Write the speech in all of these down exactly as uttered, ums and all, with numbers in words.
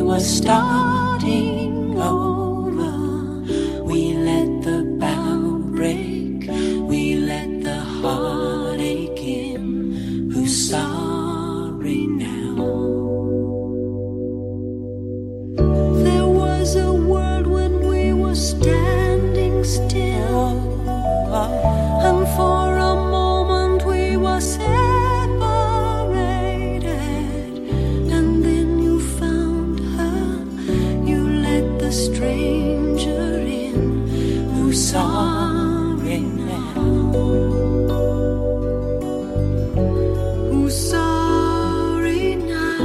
were starting over. We let the bow break, we let the heartache in. Who's sorry now? There was a world when we were standing still, and for a moment we were separated. And then you found her, you let the stranger in. Who's sorry now? Who's sorry now?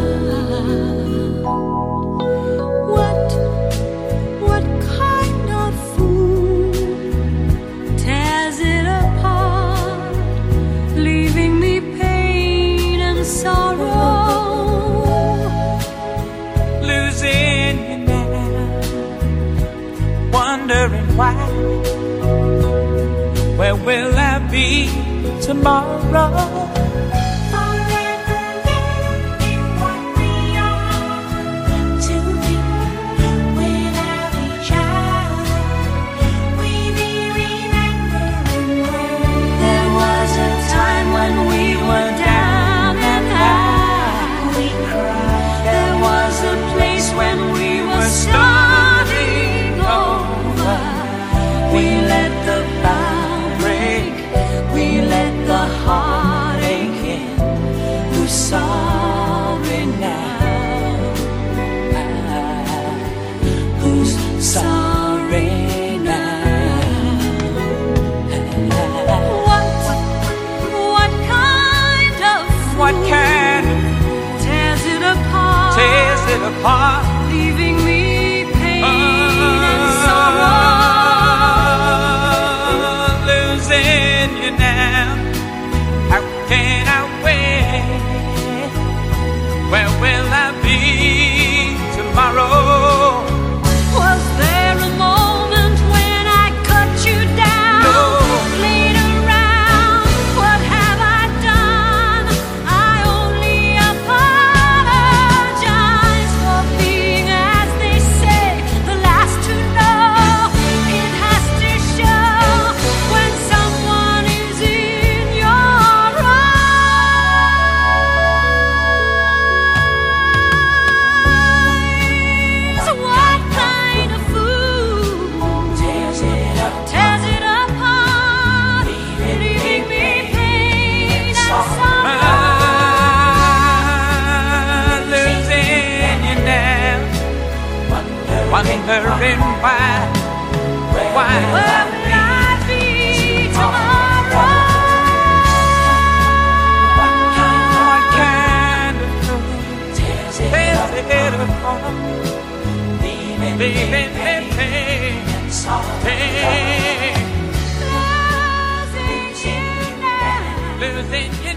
What, what kind of fool tears it apart, leaving me pain and sorrow? Losing you now, wondering why. Where will I be tomorrow? Forever living what we are to be without each other. We be remembering when there was a time when we were down and high. We cried. There was a place when we were starting over. We let the bow break, we let the heartache in. Who's sorry now? Who's sorry now? What, what kind of What kind of tears it apart, tears it apart? leaving me pain and sorrow? Oh, losing you now. How can I wait? Where will I be tomorrow? Was there a moment when I cut you down? No. Played around, what have I done? I only apologize for being, as they say, the last to know. It has to show when someone is in your eyes. What kind of fool tears it up, tears it apart, leaving me pain and sorrow? Ah, losing you now, wondering why, why. Where will I be tomorrow? What kind of fool tears it apart, leaving me pain and sorrow? Losing you now. Losing you